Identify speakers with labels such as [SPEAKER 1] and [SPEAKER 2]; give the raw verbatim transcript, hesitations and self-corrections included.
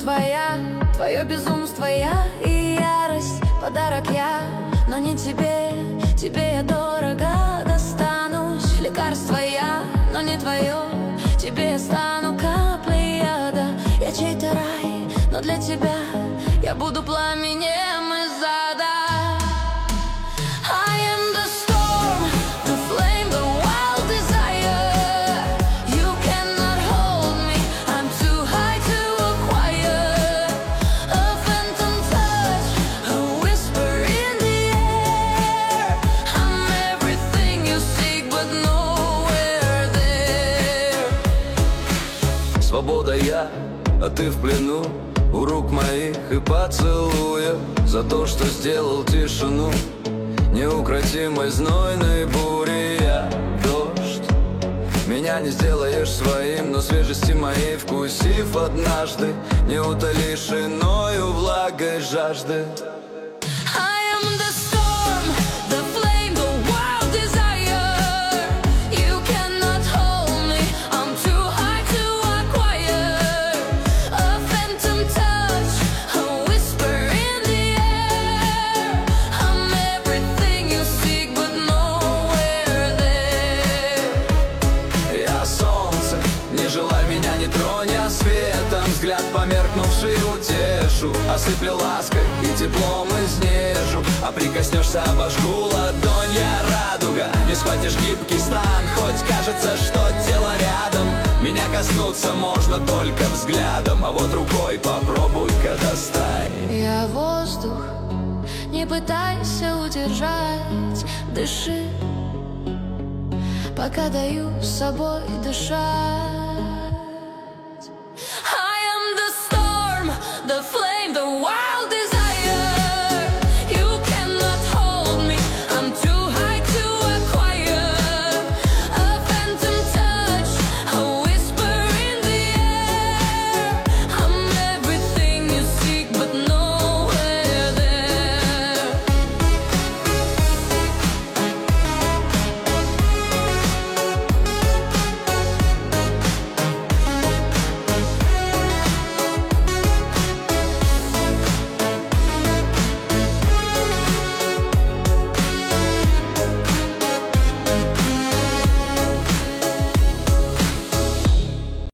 [SPEAKER 1] твоя, твое безумство я и ярость. Подарок я, но не тебе, тебе я дорого достанусь. Лекарство я, но не твое, тебе я стану каплей яда. Я чей-то рай, но для тебя я буду пламенем из ада. I am the storm, the flame, the wild desire. You cannot hold me, I'm too high to acquire. A phantom touch, a whisper in the air. I'm everything you seek, but nowhere there.
[SPEAKER 2] Свобода я, а ты в плену у рук моих и поцелуя за то, что сделал тишину неукротимой знойной бури. Я дождь, меня не сделаешь своим, но свежести моей вкусив однажды, не утолишь иною влагой жажды.
[SPEAKER 1] I am the storm, the flame, the wild desire. You cannot hold me, I'm too high to acquire. A phantom touch, a whisper in the air. I'm everything you seek, but nowhere there.
[SPEAKER 2] Я солнце, не желай меня, не тронь, я светом взгляд померкнувший утешу. Осыплю лаской и теплом изнежу, а прикоснешься, обожгу ладонь. Я радуга, не схватишь гибкий стан, хоть кажется, что тело рядом. Меня коснуться можно только взглядом, а вот рукой попробуй-ка достань.
[SPEAKER 1] Я воздух, не пытайся удержать, дыши, пока даю с собой дышать. I am the storm, the